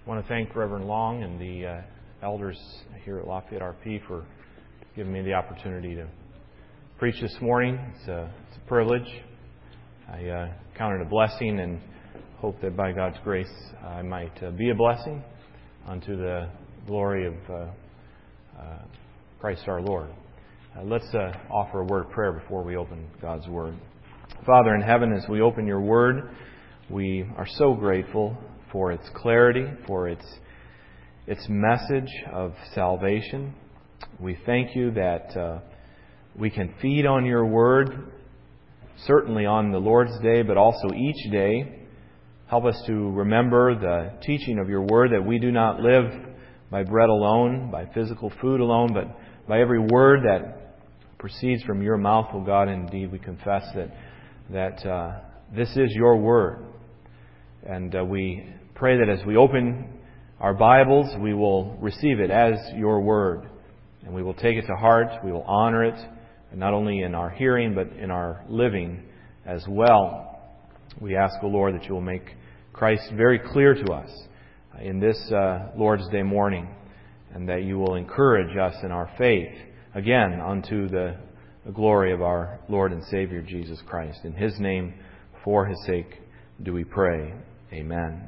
I want to thank Reverend Long and the elders here at Lafayette RP for giving me the opportunity to preach this morning. It's a privilege. I count it a blessing and hope that by God's grace I might be a blessing unto the glory of Christ our Lord. Let's offer a word of prayer before we open God's Word. Father in heaven, as we open your Word, we are so grateful for its clarity, for its message of salvation. We thank you that we can feed on your Word, certainly on the Lord's Day, but also each day. Help us to remember the teaching of your Word, that we do not live by bread alone, by physical food alone, but by every word that proceeds from your mouth, O God. Indeed, we confess that this is your Word. And we pray that as we open our Bibles, we will receive it as your Word. And we will take it to heart, we will honor it, and not only in our hearing, but in our living as well. We ask, O Lord, that you will make Christ very clear to us in this Lord's Day morning, and that you will encourage us in our faith, again, unto the glory of our Lord and Savior, Jesus Christ. In His name, for His sake, do we pray. Amen.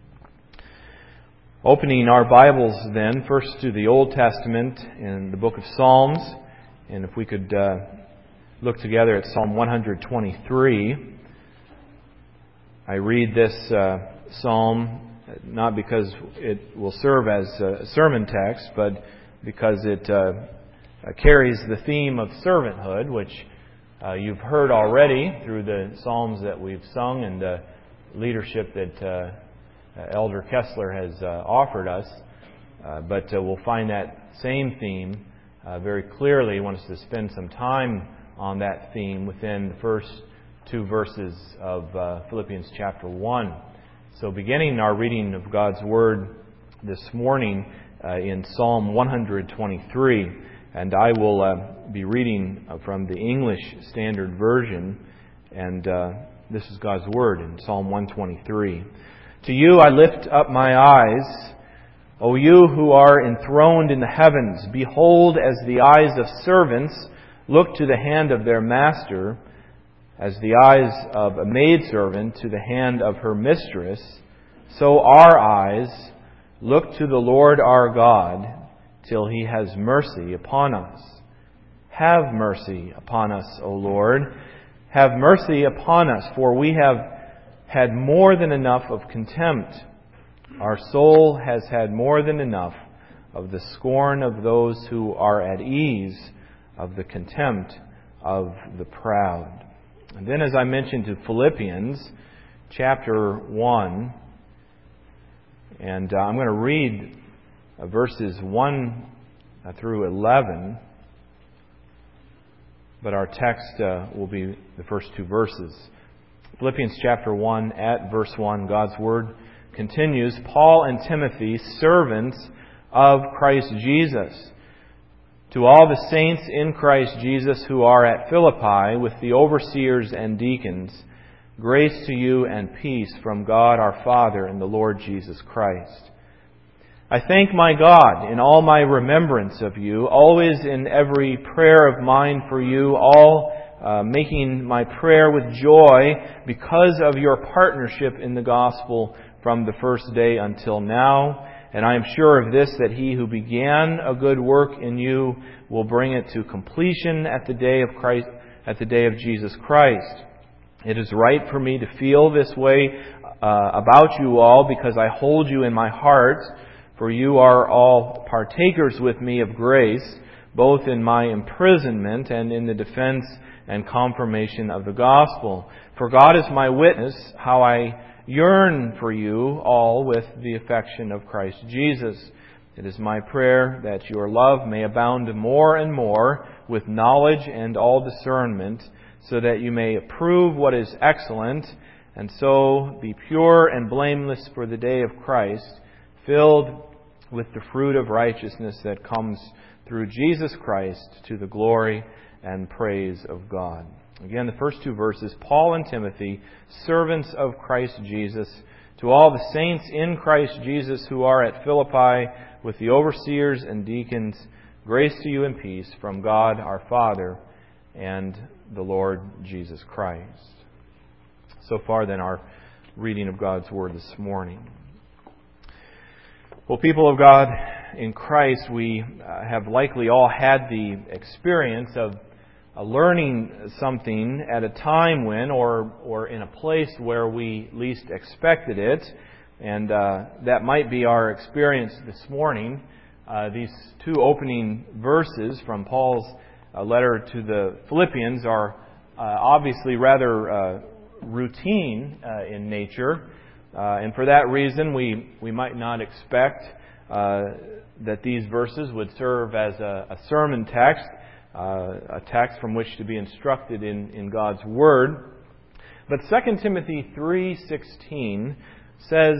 Opening our Bibles then, first to the Old Testament in the book of Psalms. And if we could look together at Psalm 123. I read this psalm not because it will serve as a sermon text, but because it carries the theme of servanthood, which you've heard already through the psalms that we've sung and the leadership that Elder Kessler has offered us. But we'll find that same theme very clearly. I want us to spend some time on that theme within the first two verses of Philippians chapter 1. So beginning our reading of God's Word this morning in Psalm 123, and I will be reading from the English Standard Version, and this is God's Word in Psalm 123. To you I lift up my eyes, O you who are enthroned in the heavens. Behold, as the eyes of servants look to the hand of their master, as the eyes of a maidservant to the hand of her mistress, so our eyes look to the Lord our God till He has mercy upon us. Have mercy upon us, O Lord. Have mercy upon us, for we have had more than enough of contempt. Our soul has had more than enough of the scorn of those who are at ease, of the contempt of the proud. And then, as I mentioned, to Philippians chapter 1, and I'm going to read verses 1 through 11, but our text will be the first two verses. Philippians chapter 1, at verse 1, God's Word continues, Paul and Timothy, servants of Christ Jesus, to all the saints in Christ Jesus who are at Philippi with the overseers and deacons, grace to you and peace from God our Father and the Lord Jesus Christ. I thank my God in all my remembrance of you, always in every prayer of mine for you, all making my prayer with joy because of your partnership in the gospel from the first day until now. And I am sure of this, that He who began a good work in you will bring it to completion at the day of Christ, at the day of Jesus Christ. It is right for me to feel this way about you all, because I hold you in my heart, for you are all partakers with me of grace, both in my imprisonment and in the defense and confirmation of the gospel. For God is my witness, how I yearn for you all with the affection of Christ Jesus. It is my prayer that your love may abound more and more with knowledge and all discernment, so that you may approve what is excellent, and so be pure and blameless for the day of Christ, filled with the fruit of righteousness that comes through Jesus Christ, to the glory and praise of God. Again, the first two verses, Paul and Timothy, servants of Christ Jesus, To all the saints in Christ Jesus who are at Philippi, with the overseers and deacons, grace to you and peace from God our Father and the Lord Jesus Christ. So far then, our reading of God's Word this morning. Well, people of God, in Christ, we have likely all had the experience of learning something at a time when, or in a place where we least expected it. And that might be our experience this morning. These two opening verses from Paul's letter to the Philippians are obviously rather routine in nature. And for that reason, we might not expect that these verses would serve as a sermon text, a text from which to be instructed in God's Word. But 2 Timothy 3:16 says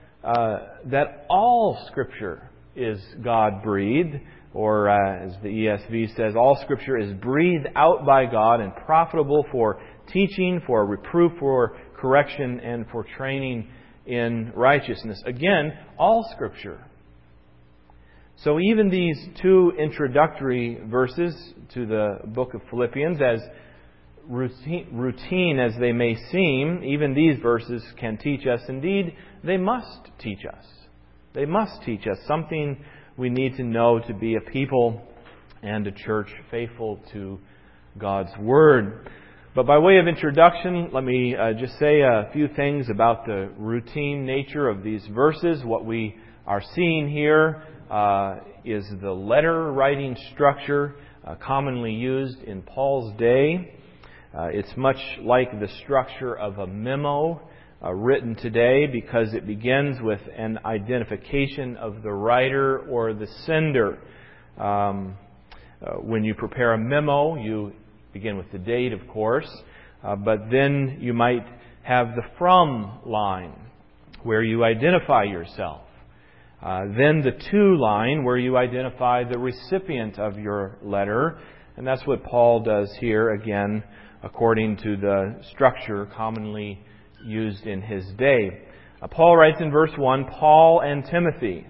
that all Scripture is God-breathed, or as the ESV says, all Scripture is breathed out by God and profitable for teaching, for reproof, for correction, and for training in righteousness. Again, all Scripture. So even these two introductory verses to the book of Philippians, as routine as they may seem, even these verses can teach us. Indeed, they must teach us. They must teach us something we need to know to be a people and a church faithful to God's Word. But by way of introduction, let me just say a few things about the routine nature of these verses. What we are seeing here is the letter writing structure commonly used in Paul's day. It's much like the structure of a memo written today, because it begins with an identification of the writer or the sender. When you prepare a memo, you begin with the date, of course, but then you might have the from line, where you identify yourself. Then the to line, where you identify the recipient of your letter. And that's what Paul does here, again, according to the structure commonly used in his day. Paul writes in verse 1, Paul and Timothy.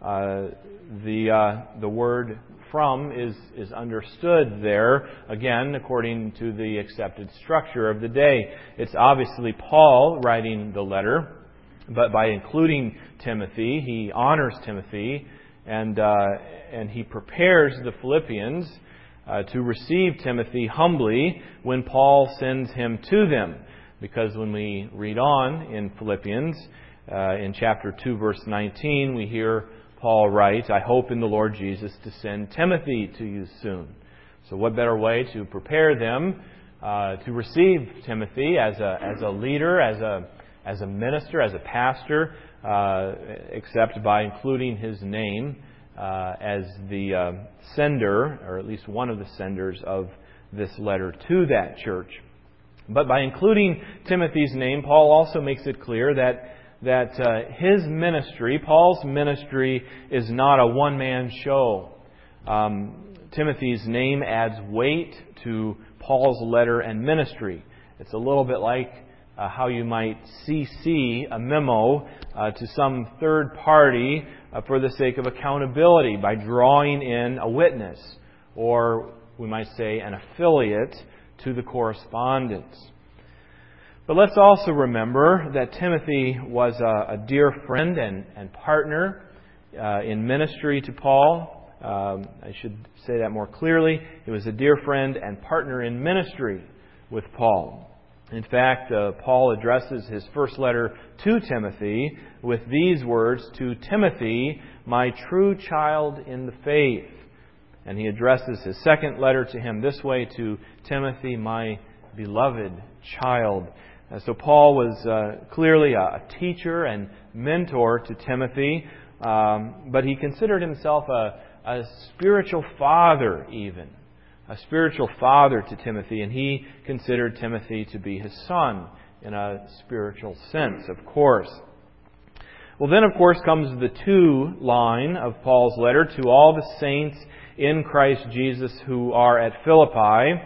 The word from is understood there, again, according to the accepted structure of the day. It's obviously Paul writing the letter, but by including Timothy, he honors Timothy, and he prepares the Philippians to receive Timothy humbly when Paul sends him to them. Because when we read on in Philippians, in chapter 2, verse 19, we hear Paul write, I hope in the Lord Jesus to send Timothy to you soon. So what better way to prepare them to receive Timothy as a leader, as a minister, as a pastor, except by including his name as the sender, or at least one of the senders of this letter to that church. But by including Timothy's name, Paul also makes it clear that his ministry, Paul's ministry, is not a one-man show. Timothy's name adds weight to Paul's letter and ministry. It's a little bit like how you might CC a memo to some third party for the sake of accountability by drawing in a witness, or we might say an affiliate to the correspondence. But let's also remember that Timothy was a dear friend and partner in ministry to Paul. I should say that more clearly. He was a dear friend and partner in ministry with Paul. In fact, Paul addresses his first letter to Timothy with these words, to Timothy, my true child in the faith. And he addresses his second letter to him this way, to Timothy, my beloved child. So Paul was clearly a teacher and mentor to Timothy, but he considered himself a spiritual father even. A spiritual father to Timothy, and he considered Timothy to be his son in a spiritual sense, of course. Well, then, of course, comes the to line of Paul's letter, to all the saints in Christ Jesus who are at Philippi.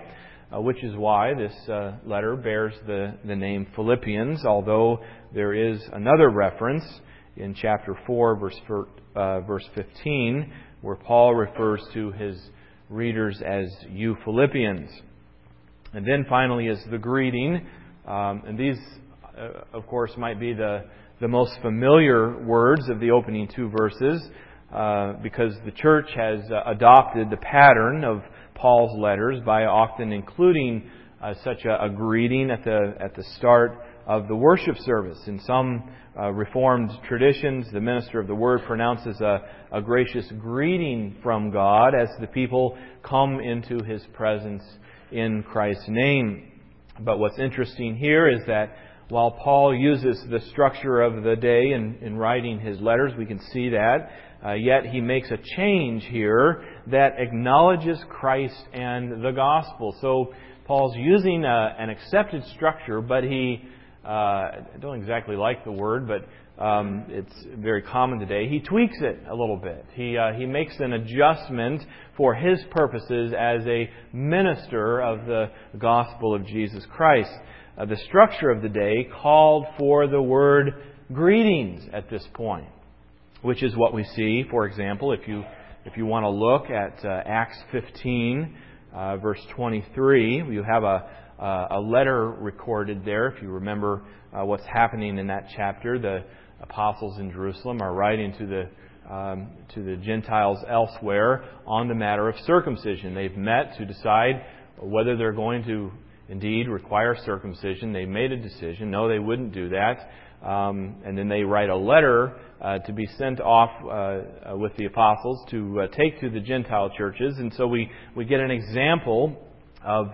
which is why this letter bears the name Philippians, although there is another reference in chapter 4, verse 15, where Paul refers to his readers as you Philippians. And then finally is the greeting. And these, of course, might be the most familiar words of the opening two verses, because the church has adopted the pattern of Paul's letters by often including such a greeting at the start of the worship service. In some Reformed traditions, the minister of the Word pronounces a gracious greeting from God as the people come into His presence in Christ's name. But what's interesting here is that while Paul uses the structure of the day in writing his letters, we can see that, yet he makes a change here that acknowledges Christ and the gospel. So Paul's using an accepted structure, but I don't exactly like the word, but it's very common today. He tweaks it a little bit. He makes an adjustment for his purposes as a minister of the gospel of Jesus Christ. The structure of the day called for the word greetings at this point, which is what we see, for example, if you want to look at Acts 15, verse 23, you have a letter recorded there. If you remember what's happening in that chapter, the apostles in Jerusalem are writing to the Gentiles elsewhere on the matter of circumcision. They've met to decide whether they're going to indeed require circumcision. They made a decision. No, they wouldn't do that. And then they write a letter to be sent off with the apostles to take to the Gentile churches. And so we get an example of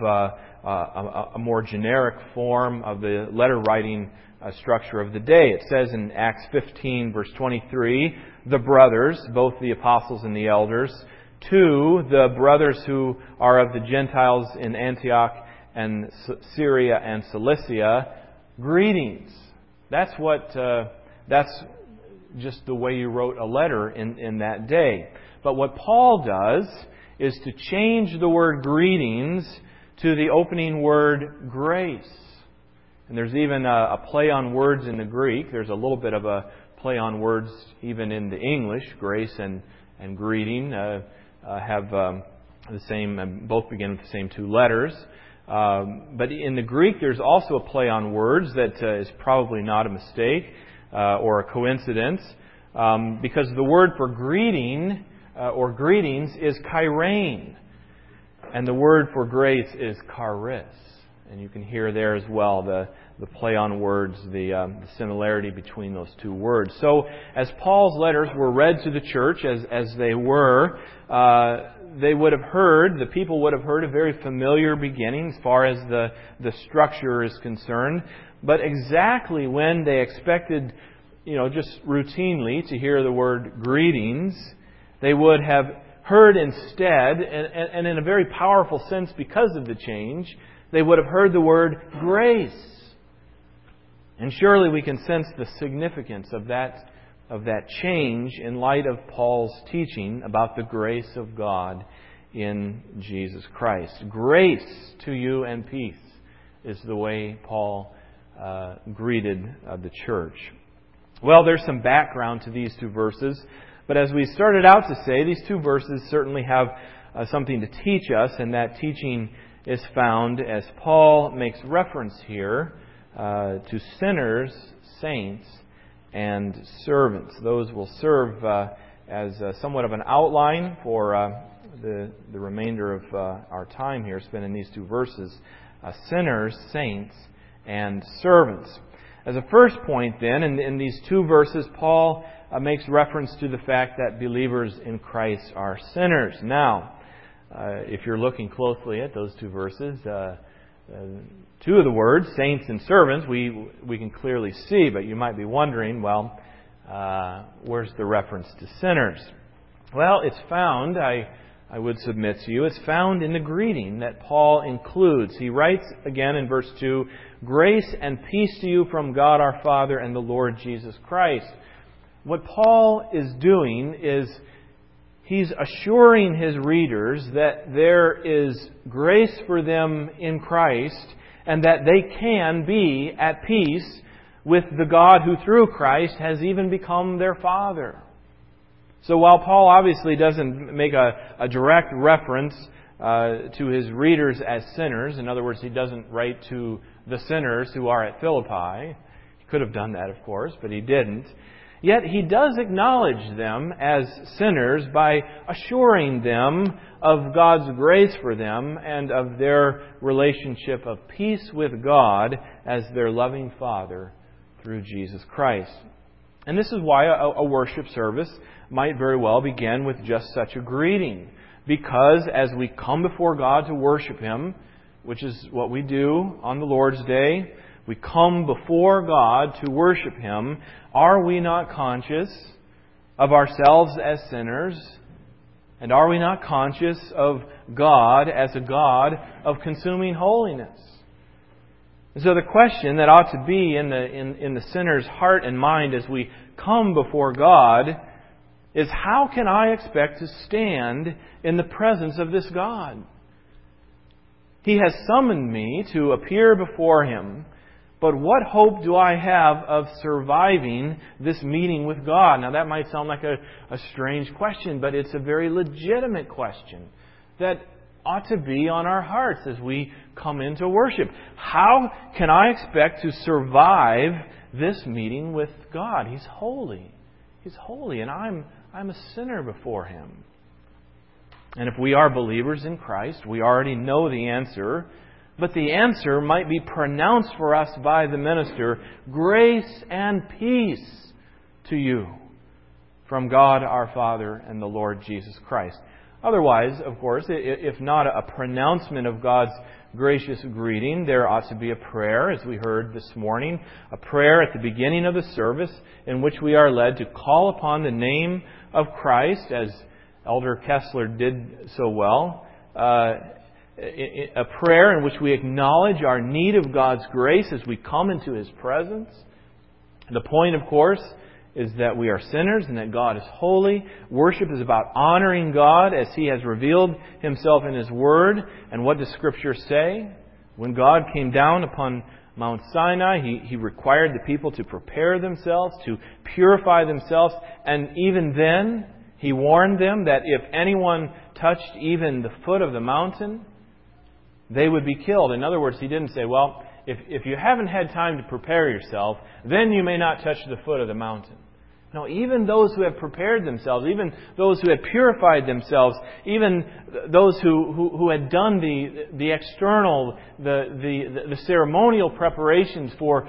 a more generic form of the letter writing structure of the day. It says in Acts 15, verse 23, the brothers, both the apostles and the elders, to the brothers who are of the Gentiles in Antioch and Syria and Cilicia, greetings. That's just the way you wrote a letter in that day. But what Paul does is to change the word greetings to the opening word grace. And there's even a play on words in the Greek. There's a little bit of a play on words even in the English. Grace and greeting have the same, both begin with the same two letters. But in the Greek, there's also a play on words that is probably not a mistake or a coincidence, because the word for greeting or greetings is chairein, and the word for grace is charis. And you can hear there as well the play on words, the similarity between those two words. So as Paul's letters were read to the church, as they were, they would have heard, the people would have heard a very familiar beginning as far as the structure is concerned. But exactly when they expected, just routinely to hear the word greetings, they would have heard instead, and in a very powerful sense because of the change, they would have heard the word grace. And surely we can sense the significance of that change in light of Paul's teaching about the grace of God in Jesus Christ. Grace to you and peace is the way Paul greeted the church. Well, there's some background to these two verses, but as we started out to say, these two verses certainly have something to teach us, and that teaching is found as Paul makes reference here to sinners, saints, and servants. Those will serve as somewhat of an outline for the remainder of our time here spent in these two verses. Sinners, saints, and servants. As a first point then, in these two verses, Paul makes reference to the fact that believers in Christ are sinners. Now, if you're looking closely at those two verses, two of the words, saints and servants, we can clearly see, but you might be wondering, well, where's the reference to sinners? Well, it's found, I would submit to you, it's found in the greeting that Paul includes. He writes again in verse 2, grace and peace to you from God our Father and the Lord Jesus Christ. What Paul is doing is He's assuring His readers that there is grace for them in Christ and that they can be at peace with the God who through Christ has even become their Father. So while Paul obviously doesn't make a direct reference to his readers as sinners, in other words, he doesn't write to the sinners who are at Philippi. He could have done that, of course, but he didn't. Yet he does acknowledge them as sinners by assuring them of God's grace for them and of their relationship of peace with God as their loving Father through Jesus Christ. And this is why a worship service might very well begin with just such a greeting. Because as we come before God to worship Him, which is what we do on the Lord's Day, we come before God to worship Him, are we not conscious of ourselves as sinners? And are we not conscious of God as a God of consuming holiness? So the question that ought to be in the sinner's heart and mind as we come before God is, how can I expect to stand in the presence of this God? He has summoned me to appear before Him, but what hope do I have of surviving this meeting with God? Now that might sound like a strange question, but it's a very legitimate question that ought to be on our hearts as we come into worship. How can I expect to survive this meeting with God? He's holy. He's holy, and I'm a sinner before Him. And if we are believers in Christ, we already know the answer, but the answer might be pronounced for us by the minister: grace and peace to you from God our Father and the Lord Jesus Christ. Otherwise, of course, if not a pronouncement of God's gracious greeting, there ought to be a prayer, as we heard this morning, a prayer at the beginning of the service in which we are led to call upon the name of Christ, as Elder Kessler did so well. A prayer in which we acknowledge our need of God's grace as we come into His presence. The point, of course, is that we are sinners and that God is holy. Worship is about honoring God as He has revealed Himself in His Word. And what does Scripture say? When God came down upon Mount Sinai, He required the people to prepare themselves, to purify themselves. And even then, He warned them that if anyone touched even the foot of the mountain, they would be killed. In other words, He didn't say, well, if you haven't had time to prepare yourself, then you may not touch the foot of the mountain. No, even those who have prepared themselves, even those who had purified themselves, even those who had done the external, the ceremonial preparations for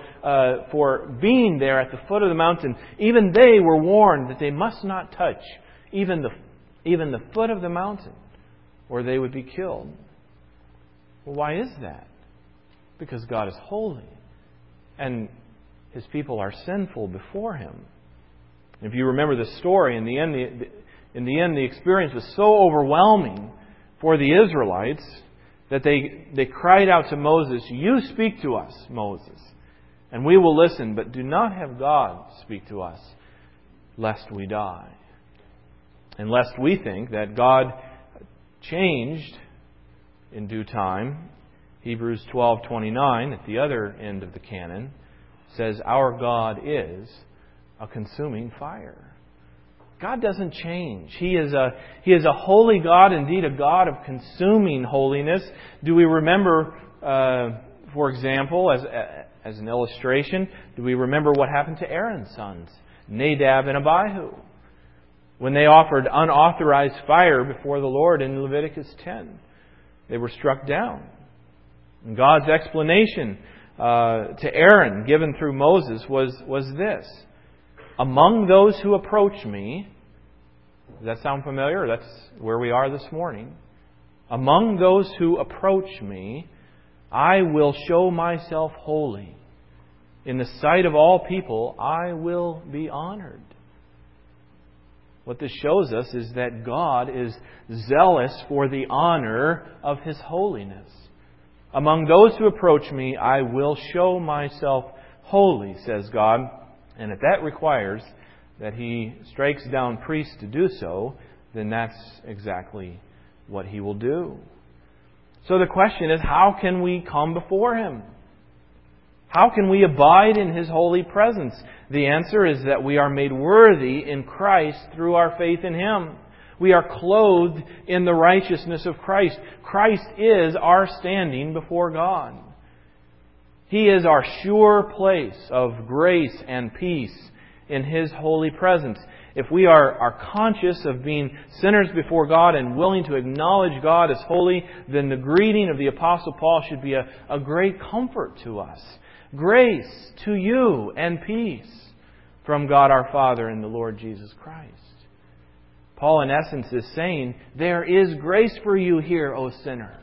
being there at the foot of the mountain, even they were warned that they must not touch even the foot of the mountain, or they would be killed. Well, why is that? Because God is holy, and His people are sinful before Him. If you remember the story, in the end, the experience was so overwhelming for the Israelites that they cried out to Moses, "You speak to us, Moses, and we will listen, but do not have God speak to us, lest we die." And lest we think that God changed in due time. Hebrews 12:29, at the other end of the canon, says, "Our God is a consuming fire." God doesn't change. He is a holy God, indeed a God of consuming holiness. Do we remember, for example, as an illustration, do we remember what happened to Aaron's sons, Nadab and Abihu, when they offered unauthorized fire before the Lord in Leviticus 10? They were struck down. And God's explanation to Aaron, given through Moses, was this: among those who approach me, does that sound familiar? That's where we are this morning. Among those who approach me, I will show myself holy. In the sight of all people, I will be honored. What this shows us is that God is zealous for the honor of His holiness. Among those who approach me, I will show myself holy, says God. And if that requires that He strikes down priests to do so, then that's exactly what He will do. So the question is, how can we come before Him? How can we abide in His holy presence? The answer is that we are made worthy in Christ through our faith in Him. We are clothed in the righteousness of Christ. Christ is our standing before God. He is our sure place of grace and peace in His holy presence. If we are conscious of being sinners before God and willing to acknowledge God as holy, then the greeting of the Apostle Paul should be a great comfort to us. Grace to you and peace from God our Father and the Lord Jesus Christ. Paul, in essence, is saying, there is grace for you here, O sinner.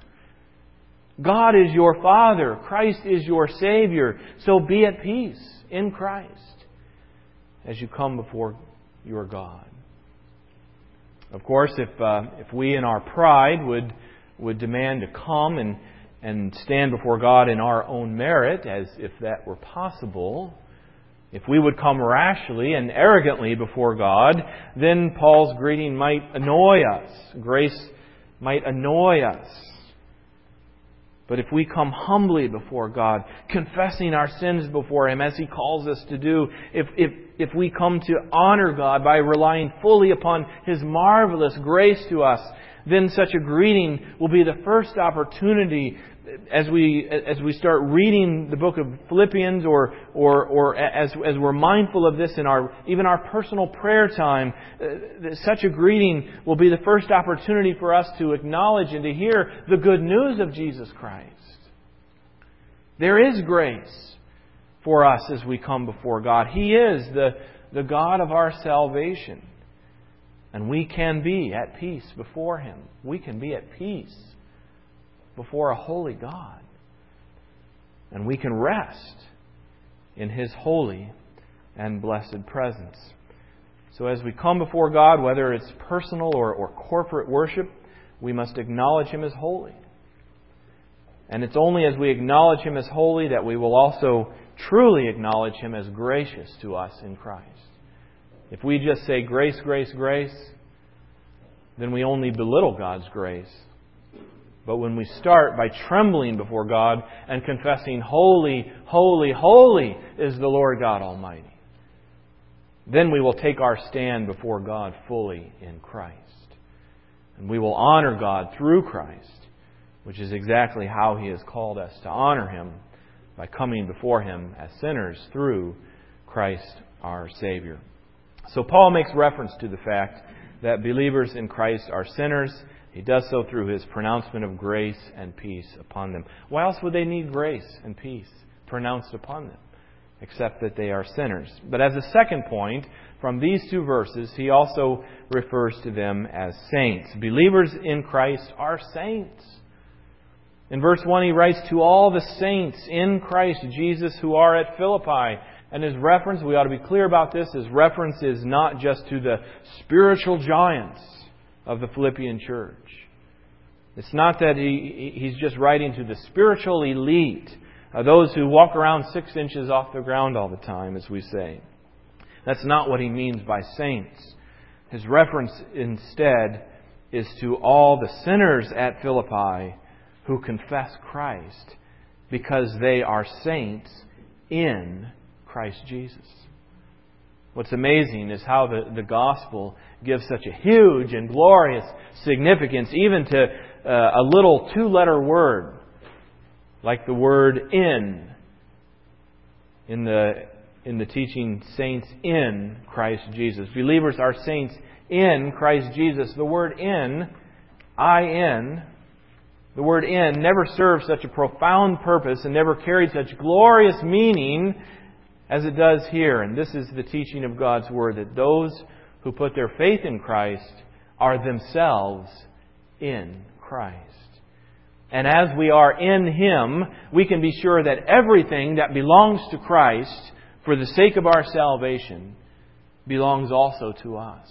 God is your Father. Christ is your Savior. So be at peace in Christ as you come before your God. Of course, if we in our pride would demand to come and stand before God in our own merit, as if that were possible, if we would come rashly and arrogantly before God, then Paul's greeting might annoy us. Grace might annoy us. But if we come humbly before God, confessing our sins before Him as He calls us to do, if we come to honor God by relying fully upon His marvelous grace to us, then such a greeting will be the first opportunity as we start reading the book of Philippians, or as we're mindful of this in even our personal prayer time. Such a greeting will be the first opportunity for us to acknowledge and to hear the good news of Jesus Christ. There is grace for us as we come before God. He is the God of our salvation. And we can be at peace before Him. We can be at peace before a holy God. And we can rest in His holy and blessed presence. So as we come before God, whether it's personal or corporate worship, we must acknowledge Him as holy. And it's only as we acknowledge Him as holy that we will also truly acknowledge Him as gracious to us in Christ. If we just say grace, grace, grace, then we only belittle God's grace. But when we start by trembling before God and confessing, holy, holy, holy is the Lord God Almighty, then we will take our stand before God fully in Christ. And we will honor God through Christ, which is exactly how He has called us to honor Him, by coming before Him as sinners through Christ our Savior. So Paul makes reference to the fact that believers in Christ are sinners. He does so through his pronouncement of grace and peace upon them. Why else would they need grace and peace pronounced upon them, except that they are sinners? But as a second point, from these two verses, he also refers to them as saints. Believers in Christ are saints. In verse 1, he writes, to all the saints in Christ Jesus who are at Philippi. And his reference, we ought to be clear about this, his reference is not just to the spiritual giants of the Philippian church. It's not that he's just writing to the spiritual elite, those who walk around 6 inches off the ground all the time, as we say. That's not what he means by saints. His reference instead is to all the sinners at Philippi who confess Christ because they are saints in Christ Jesus. What's amazing is how the gospel gives such a huge and glorious significance even to a little 2-letter word, like the word in the teaching saints in Christ Jesus. Believers are saints in Christ Jesus. The word in, I-N, the word in never served such a profound purpose and never carried such glorious meaning as it does here. And this is the teaching of God's Word, that those who put their faith in Christ are themselves in Christ. And as we are in Him, we can be sure that everything that belongs to Christ for the sake of our salvation belongs also to us.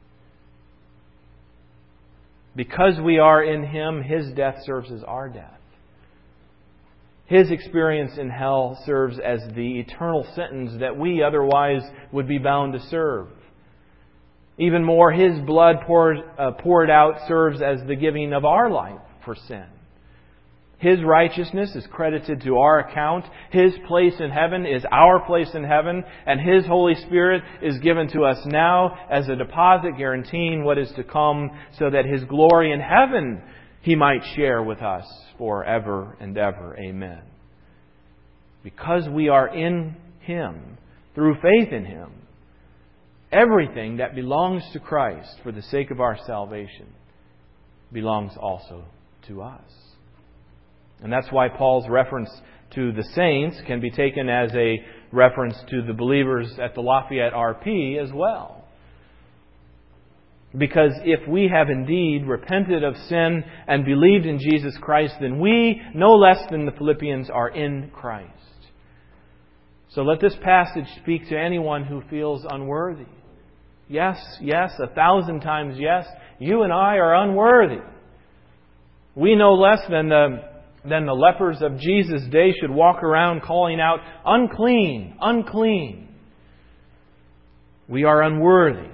Because we are in Him, His death serves as our death. His experience in hell serves as the eternal sentence that we otherwise would be bound to serve. Even more, His blood poured out serves as the giving of our life for sin. His righteousness is credited to our account. His place in heaven is our place in heaven. And His Holy Spirit is given to us now as a deposit guaranteeing what is to come, so that His glory in heaven He might share with us forever and ever. Amen. Because we are in Him, through faith in Him, everything that belongs to Christ for the sake of our salvation belongs also to us. And that's why Paul's reference to the saints can be taken as a reference to the believers at the Lafayette RP as well. Because if we have indeed repented of sin and believed in Jesus Christ, then we, no less than the Philippians, are in Christ. So let this passage speak to anyone who feels unworthy. Yes, 1,000 times yes, you and I are unworthy. We no less than the lepers of Jesus' day should walk around calling out, "Unclean, unclean." We are unworthy.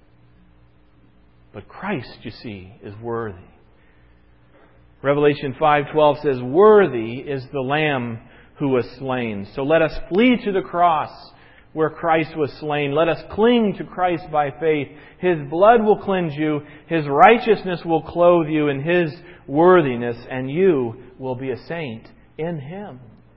But Christ, you see, is worthy. Revelation 5:12 says, "Worthy is the Lamb who was slain." So let us flee to the cross where Christ was slain. Let us cling to Christ by faith. His blood will cleanse you. His righteousness will clothe you in His worthiness, and you will be a saint in Him.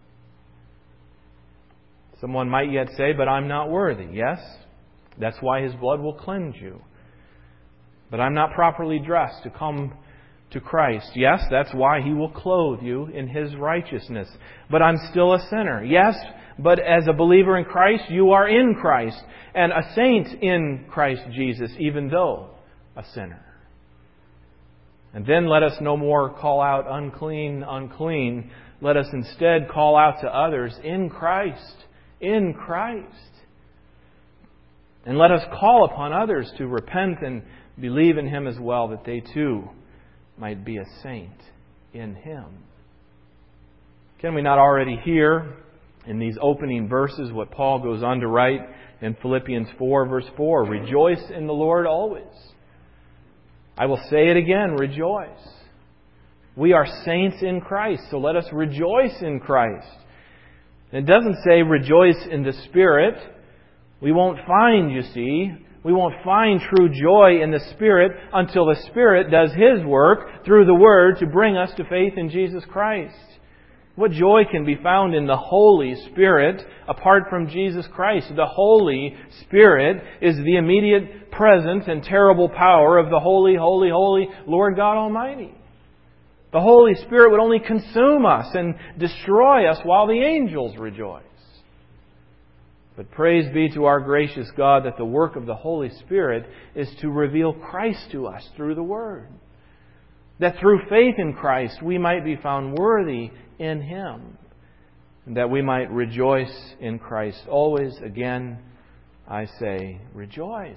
Someone might yet say, "But I'm not worthy." Yes, that's why His blood will cleanse you. But I'm not properly dressed to come to Christ. Yes, that's why He will clothe you in His righteousness. But I'm still a sinner. Yes, but as a believer in Christ, you are in Christ, and a saint in Christ Jesus, even though a sinner. And then let us no more call out, "Unclean, unclean." Let us instead call out to others, "In Christ, in Christ." And let us call upon others to repent and believe in Him as well, that they too might be a saint in Him. Can we not already hear in these opening verses what Paul goes on to write in Philippians 4, verse 4? "Rejoice in the Lord always. I will say it again, rejoice." We are saints in Christ, so let us rejoice in Christ. It doesn't say rejoice in the Spirit. We won't find true joy in the Spirit until the Spirit does His work through the Word to bring us to faith in Jesus Christ. What joy can be found in the Holy Spirit apart from Jesus Christ? The Holy Spirit is the immediate presence and terrible power of the holy, holy, holy Lord God Almighty. The Holy Spirit would only consume us and destroy us while the angels rejoice. But praise be to our gracious God that the work of the Holy Spirit is to reveal Christ to us through the Word. That through faith in Christ we might be found worthy in Him. And that we might rejoice in Christ always. Again, I say, rejoice.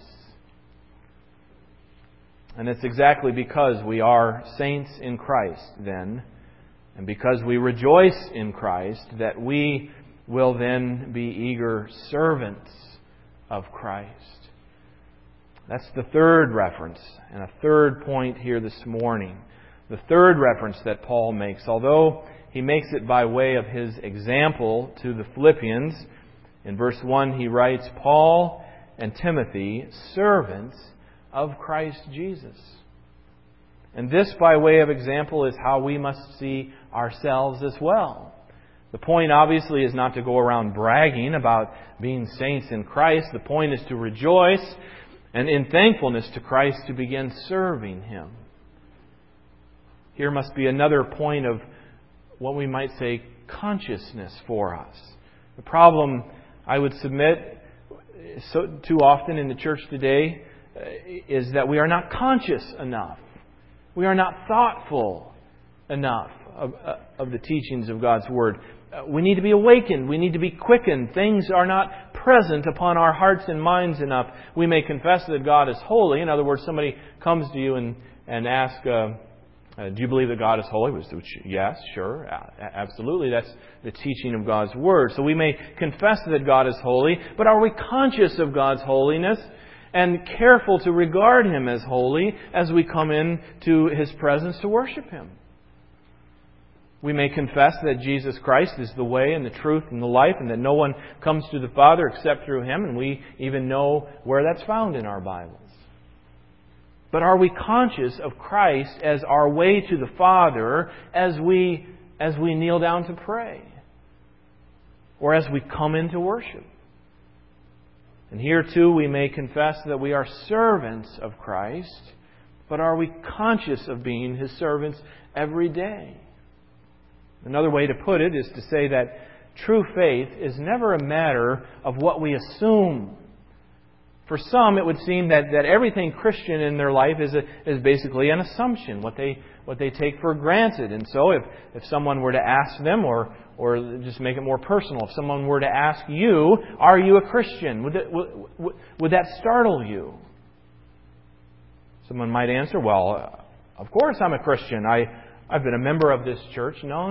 And it's exactly because we are saints in Christ then, and because we rejoice in Christ, that we will then be eager servants of Christ. That's the third reference, and a third point here this morning. The third reference that Paul makes, although he makes it by way of his example to the Philippians. In verse 1 he writes, "Paul and Timothy, servants of Christ Jesus." And this, by way of example, is how we must see ourselves as well. The point, obviously, is not to go around bragging about being saints in Christ. The point is to rejoice and in thankfulness to Christ to begin serving Him. Here must be another point of what we might say consciousness for us. The problem, I would submit, too often in the church today is that we are not conscious enough. We are not thoughtful enough of the teachings of God's Word. We need to be awakened. We need to be quickened. Things are not present upon our hearts and minds enough. We may confess that God is holy. In other words, somebody comes to you and asks, do you believe that God is holy? Yes, sure, absolutely. That's the teaching of God's Word. So we may confess that God is holy, but are we conscious of God's holiness? and careful to regard Him as holy as we come into His presence to worship Him. We may confess that Jesus Christ is the way and the truth and the life, and that no one comes to the Father except through Him, and we even know where that's found in our Bibles. But are we conscious of Christ as our way to the Father as we kneel down to pray? Or as we come into worship? And here too we may confess that we are servants of Christ, but are we conscious of being His servants every day? Another way to put it is to say that true faith is never a matter of what we assume. For some, it would seem that everything Christian in their life is basically an assumption, what they take for granted. And so if someone were to ask them, or just make it more personal, if someone were to ask you, are you a Christian? Would that startle you? Someone might answer, well, of course I'm a Christian. I've been a member of this church. No.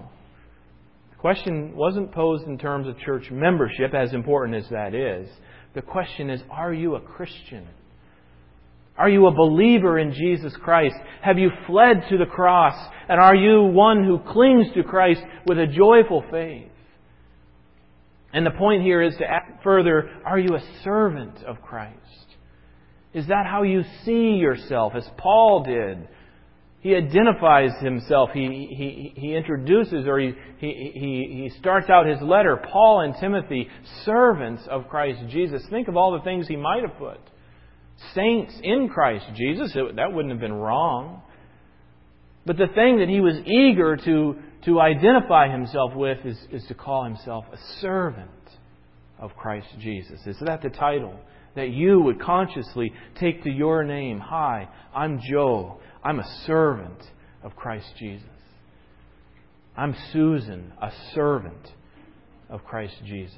The question wasn't posed in terms of church membership, as important as that is. The question is, are you a Christian? Are you a believer in Jesus Christ? Have you fled to the cross? And are you one who clings to Christ with a joyful faith? And the point here is to ask further, are you a servant of Christ? Is that how you see yourself, as Paul did? He identifies himself. He introduces, or he starts out his letter, Paul and Timothy, servants of Christ Jesus. Think of all the things he might have put. Saints in Christ Jesus. That wouldn't have been wrong. But the thing that he was eager to identify himself with is to call himself a servant of Christ Jesus. Is that the title that you would consciously take to your name? Hi, I'm Joe. I'm a servant of Christ Jesus. I'm Susan, a servant of Christ Jesus.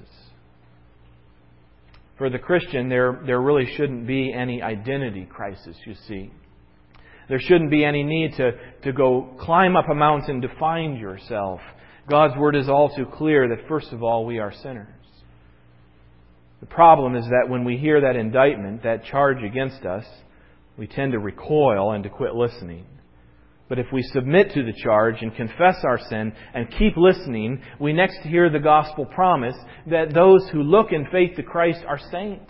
For the Christian, there really shouldn't be any identity crisis, you see. There shouldn't be any need to go climb up a mountain to find yourself. God's Word is all too clear that, first of all, we are sinners. The problem is that when we hear that indictment, that charge against us, we tend to recoil and to quit listening. But if we submit to the charge and confess our sin and keep listening, we next hear the gospel promise that those who look in faith to Christ are saints.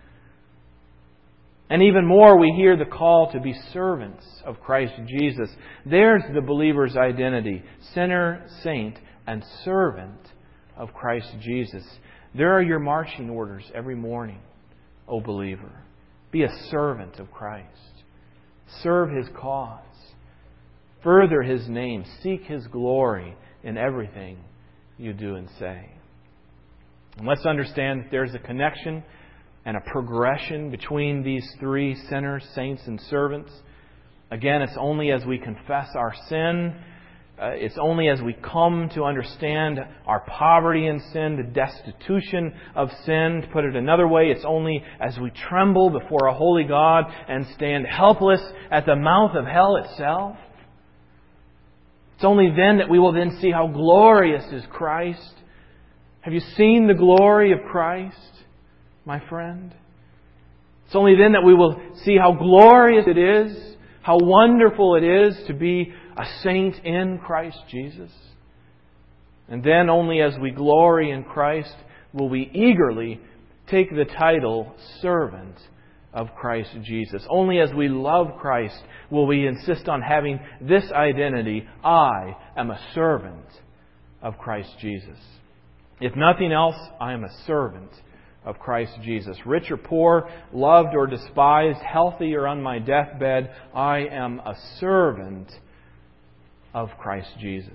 And even more, we hear the call to be servants of Christ Jesus. There's the believer's identity: sinner, saint, and servant of Christ Jesus. There are your marching orders every morning, O believer. Be a servant of Christ. Serve His cause. Further His name. Seek His glory in everything you do and say. And let's understand that there's a connection and a progression between these three: sinners, saints, and servants. Again, it's only as we confess our sin, it's only as we come to understand our poverty in sin, the destitution of sin. To put it another way, it's only as we tremble before a holy God and stand helpless at the mouth of hell itself. It's only then that we will then see how glorious is Christ. Have you seen the glory of Christ, my friend? It's only then that we will see how glorious it is, how wonderful it is to be a saint in Christ Jesus. And then only as we glory in Christ will we eagerly take the title servant of Christ Jesus. Only as we love Christ will we insist on having this identity: I am a servant of Christ Jesus. If nothing else, I am a servant of Christ Jesus. Rich or poor, loved or despised, healthy or on my deathbed, I am a servant of Christ Jesus.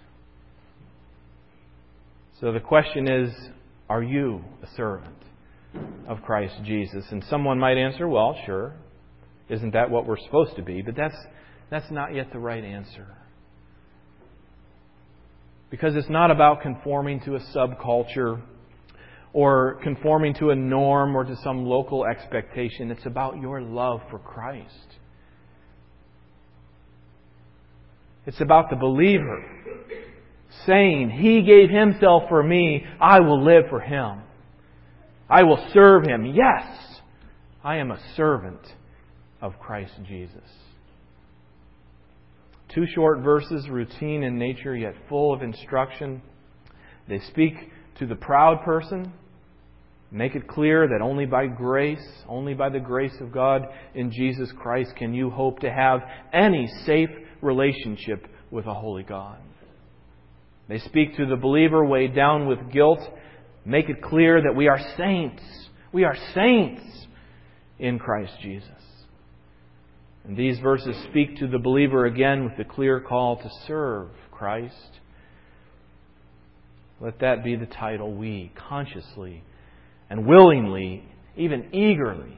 So the question is, are you a servant of Christ Jesus? And someone might answer, well, sure. Isn't that what we're supposed to be? But that's not yet the right answer. Because it's not about conforming to a subculture or conforming to a norm or to some local expectation. It's about your love for Christ. It's about the believer saying, He gave Himself for me, I will live for Him. I will serve Him. Yes, I am a servant of Christ Jesus. 2 short verses, routine in nature, yet full of instruction. They speak to the proud person, make it clear that only by grace, only by the grace of God in Jesus Christ can you hope to have any safe relationship with a holy God. They speak to the believer weighed down with guilt, make it clear that we are saints. We are saints in Christ Jesus. And these verses speak to the believer again with the clear call to serve Christ. Let that be the title we consciously and willingly, even eagerly,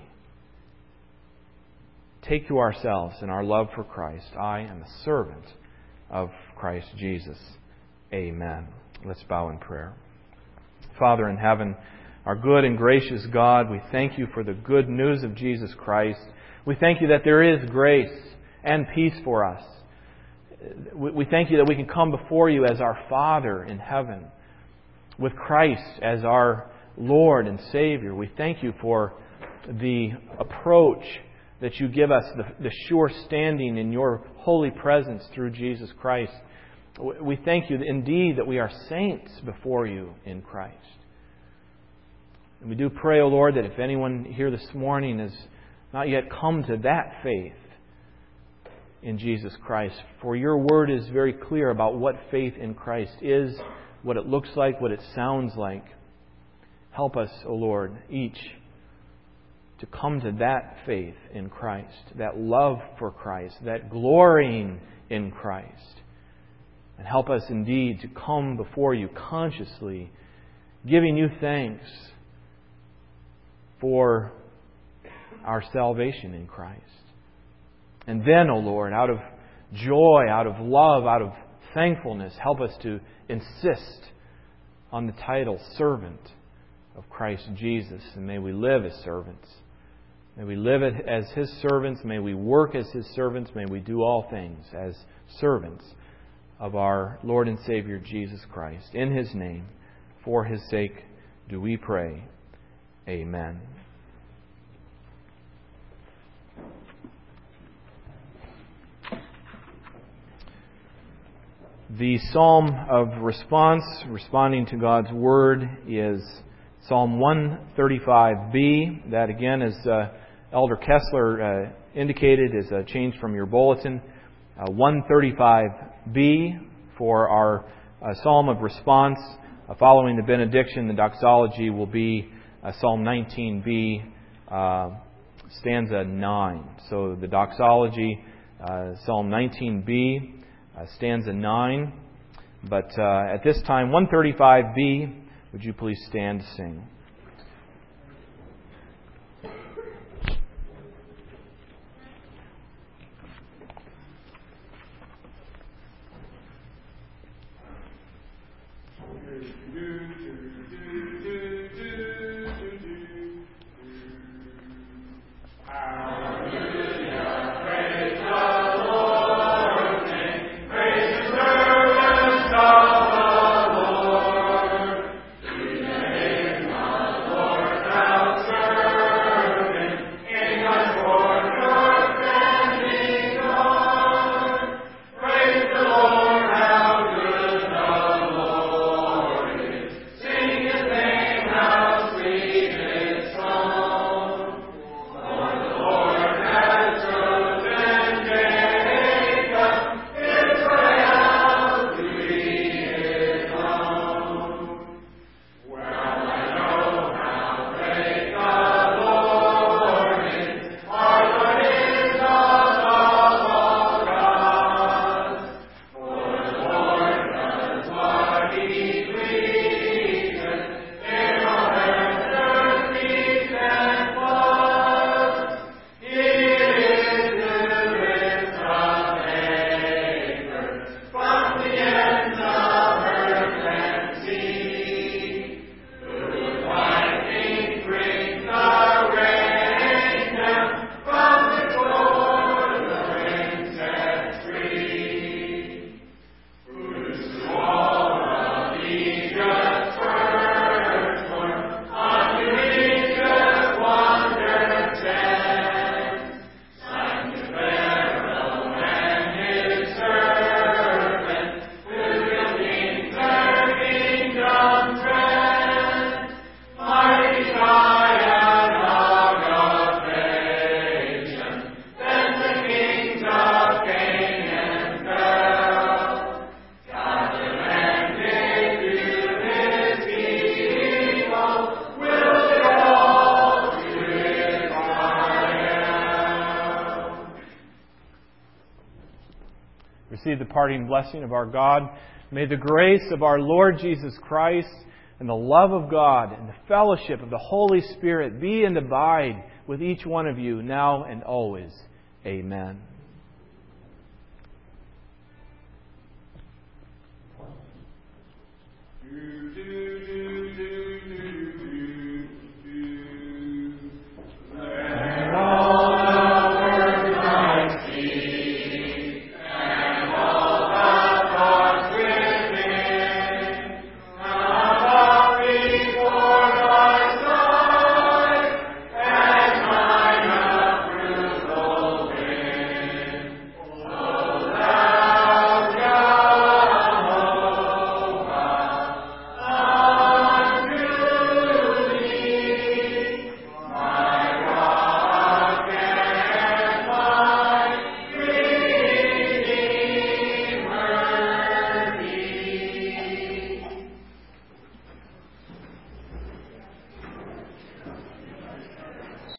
take to ourselves in our love for Christ. I am a servant of Christ Jesus. Amen. Let's bow in prayer. Father in heaven, our good and gracious God, we thank you for the good news of Jesus Christ. We thank you that there is grace and peace for us. We thank you that we can come before you as our Father in heaven, with Christ as our Lord and Savior. We thank you for the approach that you give us, the sure standing in your holy presence through Jesus Christ. We thank you indeed that we are saints before you in Christ. And we do pray, O Lord, that if anyone here this morning has not yet come to that faith in Jesus Christ, for your word is very clear about what faith in Christ is, what it looks like, what it sounds like. Help us, O Lord, each to come to that faith in Christ, that love for Christ, that glorying in Christ. And help us indeed to come before you consciously, giving you thanks for our salvation in Christ. And then, O Lord, out of joy, out of love, out of thankfulness, help us to insist on the title servant of Christ Jesus. And may we live as servants. May we live as His servants. May we work as His servants. May we do all things as servants of our Lord and Savior Jesus Christ. In His name, for His sake, do we pray. Amen. The psalm of response, responding to God's Word, is Psalm 135b. That again, as Elder Kessler indicated, is a change from your bulletin. 135b for our psalm of response. Following the benediction, the doxology will be Psalm 19b, stanza 9. So the doxology, Psalm 19b, stanza 9. But at this time, 135b, would you please stand to sing? Sing His name. receive the parting blessing of our God. May the grace of our Lord Jesus Christ and the love of God and the fellowship of the Holy Spirit be and abide with each one of you now and always. Amen. To